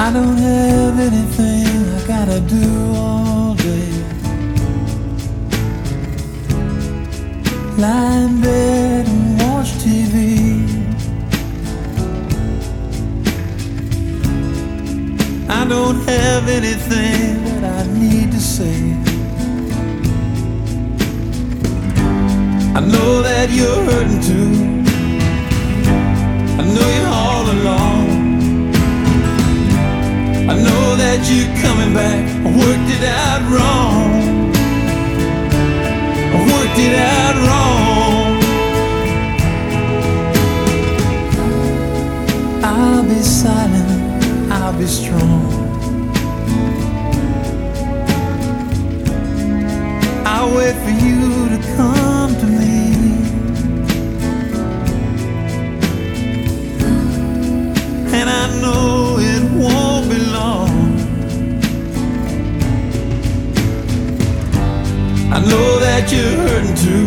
I don't have anything I gotta do all day. Lie in bed and watch TV. I don't have anything that I need to say. I know that you're hurting too. I know you're all alone. I know that you're coming back. I worked it out wrong. I worked it out wrong. I'll be silent, I'll be strong. I'll wait for you to come to me. And I know it won't be long. I know that you're hurting too.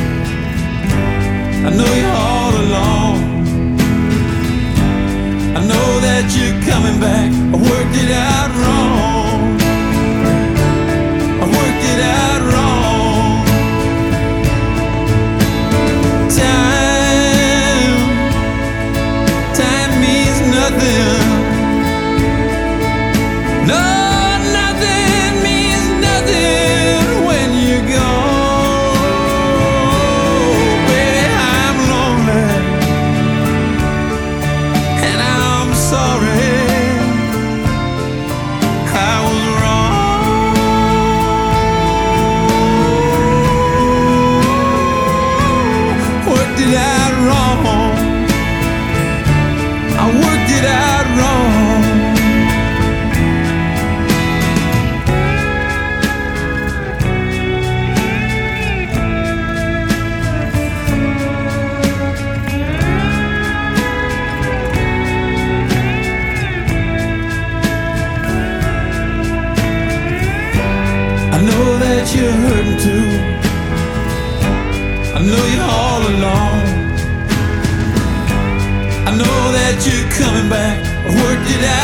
I know you're all alone. I know that you're coming back. I worked it out wrong. I worked it out wrong. Time means nothing. No, nothing means nothing when you go. Baby, I'm lonely and I'm sorry. I was wrong. Worked it out wrong. I worked it out wrong. I know that you're hurting too. I know you're all alone. I know that you're coming back. I worked it out.